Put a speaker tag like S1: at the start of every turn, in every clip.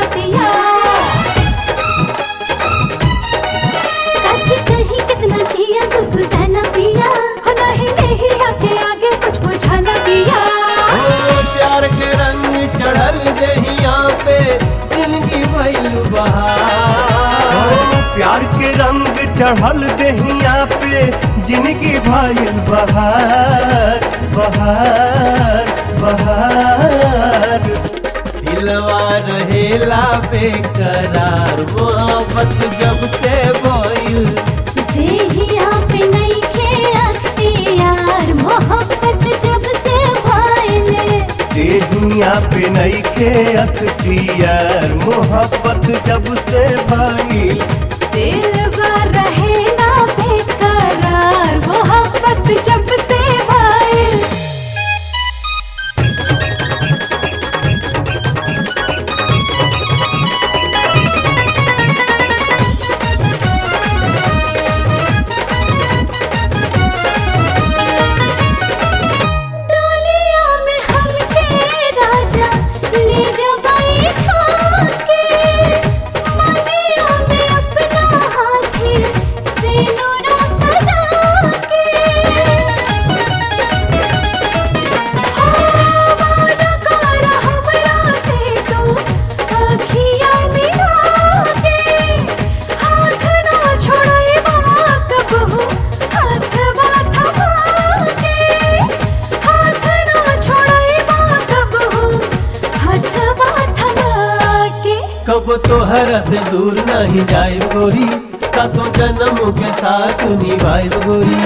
S1: बतिया। साथी कहीं कितना जिया दुख डाला पिया, हो नहीं नहीं आगे आगे कुछ बुझाला पिया।
S2: प्यार के रंग चढ़ल जहिया पे जिंदगी भइल बहार।
S3: प्यार के रंग चढ़ल दहिया पे जिंदगी भइल बहार बहार बहार।
S2: दिलवा रहेला बेकरार मोहब्बत जब से भइल।
S1: देहिया पे नइखे अख्तियार मोहब्बत जब से भइल।
S3: देहिया पे नइखे अख्तियार मोहब्बत जब से भइल।
S1: दिलवा रहेला बेकरार मोहब्बत जब से भइल। डोलिया में हमके राजा ले जा बैठा के, मनिया में अपना हाथी सिनुरा सजा के। वादा कर हमरा से तू अखियाँ मिला के, हाथ ना छोड़ैबा कबहू हाथवा थमा के। हाथ ना छोड़ैबा कबहू हाथवा थमा के।
S2: कब तोहरा से दूर नहीं जाए गोरी, सातों जन्म के साथ निभाए गोरी।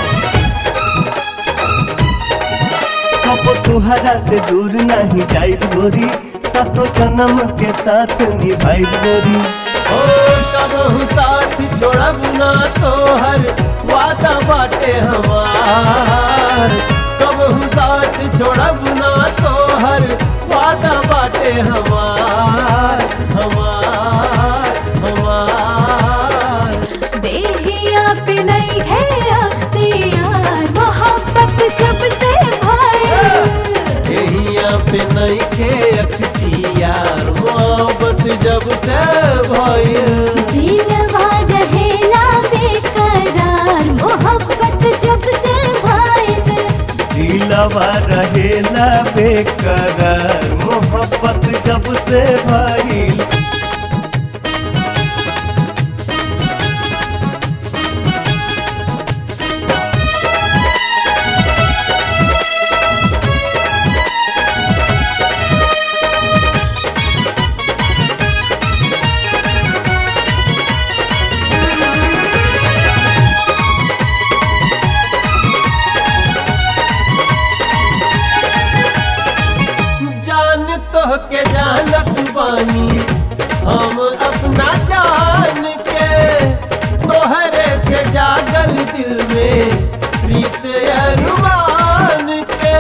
S3: कब तुहरा से दूर नहीं जाइब गोरी, सातों जन्म के साथ निभाइब गोरी।
S2: ओ कबहू साथ छोड़ब ना तोहर वादा बाटे हमार। कबहू साथ छोड़ब ना तोहर वादा बाटे हमार हमार हमार।
S1: देहिया पे नहीं है अख्तियार मोहब्बत जब से भइल।
S2: देहिया पे नइखे अख्तियार मोहब्बत जब से भइल।
S1: दिलवा रहेला बेकरार मोहब्बत जब से भइल।
S3: दिलवा रहेला बेकरार मोहब्बत जब से भइल।
S2: जान तो के जानत बानी हम अपना जान के, तोहरे से जागल दिल में प्रीत अरमान के।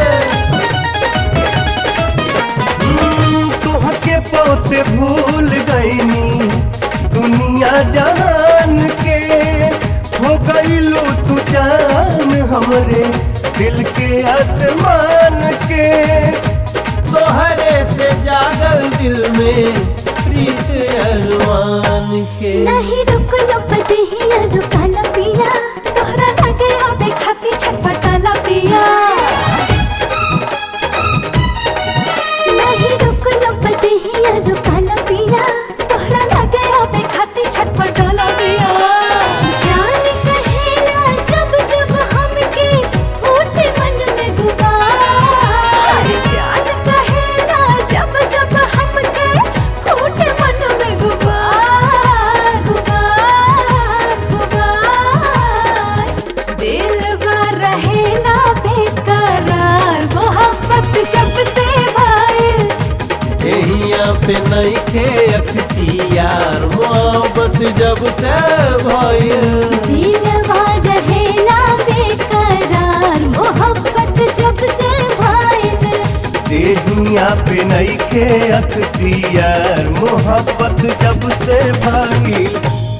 S3: तुहके पोते भूल गईनी दुनिया जहान के, हो गईलू तू जान हमरे दिल के आसमान के।
S2: तोहरे से जागल दिल में प्रीत अरमान के।
S1: नहीं रुक लो बदिहिया रुकाला पिया, तोहरा लगे आवे खाती छटपटाला पिया। नहीं रुक लो बदिहिया रुकाला पिया, तोहरा लगे आवे खाती छटपटाला पिया। जान कहेला जब जब हमके फूटे मन में गुबार। जान कहेला जब जब हमके फूटे मन में गुबार गुबार गुबार। दिलवा रहेला बेकरार मोहब्बत जब से भइल।
S2: देहिया पे नइखे अख्तियार मोहब्बत जब से भइल।
S1: दिलवा रहेला बेकरार मोहब्बत जब से भइल।
S3: देहिया पे नइखे अख्तियार मोहब्बत जब से भइल।